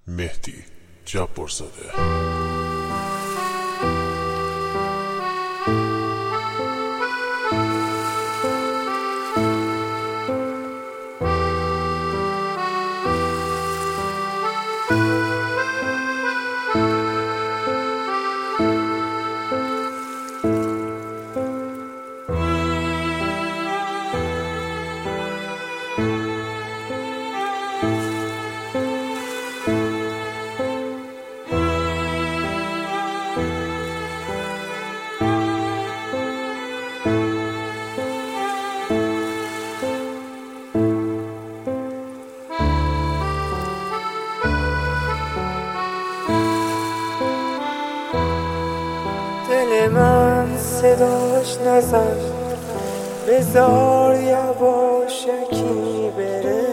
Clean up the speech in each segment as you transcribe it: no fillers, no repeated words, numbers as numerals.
مهدی جبارزاده. دل من صداش نزن، بذار یواشکی بره.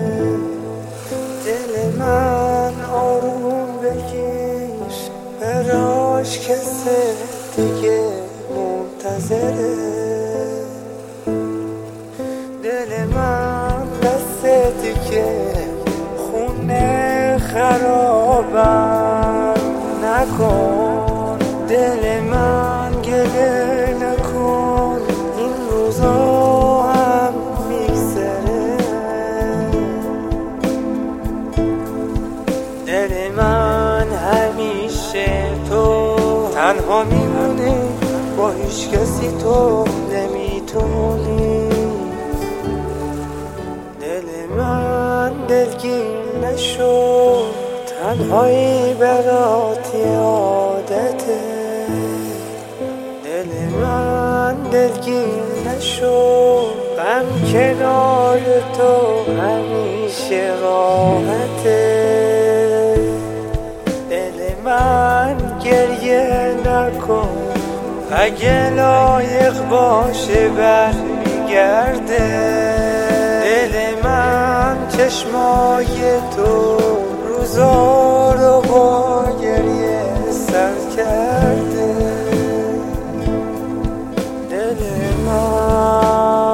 دل من آروم بگیر، براش کسی دیگه منتظره. دل من دست دیگه خونه خرابم نکن. دل من گله نکن، این روزا هم میگذره. دل من همیشه تو تنها میمونه، با هیچ کسی تو نمیتونی. دل من دلگیر نشو، تنهایی برات عادته. دل من دلگیر نشو، غم کنار تو همیشه راحته. دل من گریه نکن، اگه لایق باشه برمیگرده. دل من چشمای تو روزا رو با گریه سر کرده. دل من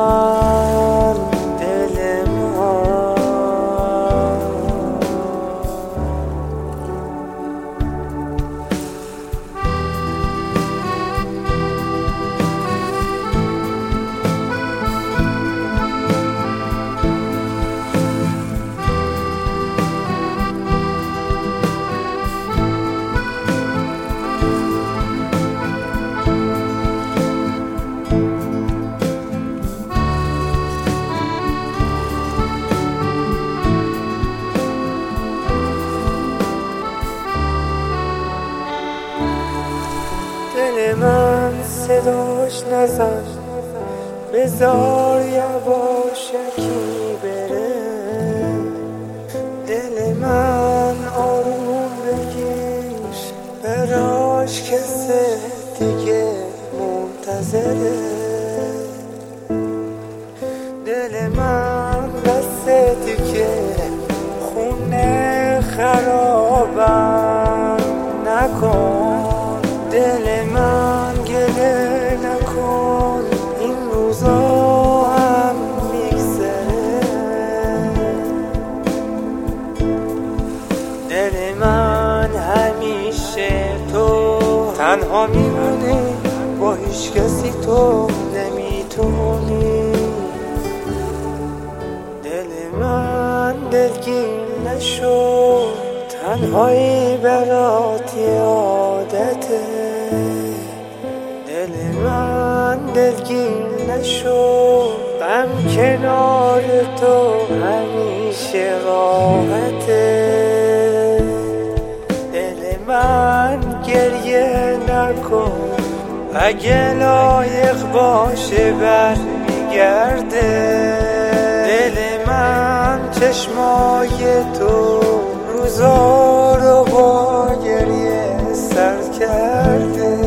دل من صداش نزن، بذار یواشکی بره. دل من آروم بگیر، براش کسی دیگه منتظره. دل من دست دیگه خونه خرابم نکن. دل من گله نکن، این روزا هم میگذره. دل من همیشه تو تنها میمونه، با هیچ کسی تو نمیتونی. دل من دلگیر نشو، تنهایی برات عادته. دل من دلگیر نشو، غم کنار تو همیشه راحته. دل من گریه نکن، اگه لایق باشه برمیگرده. دل من چشمای تو روزا رو با گریه سر کرده.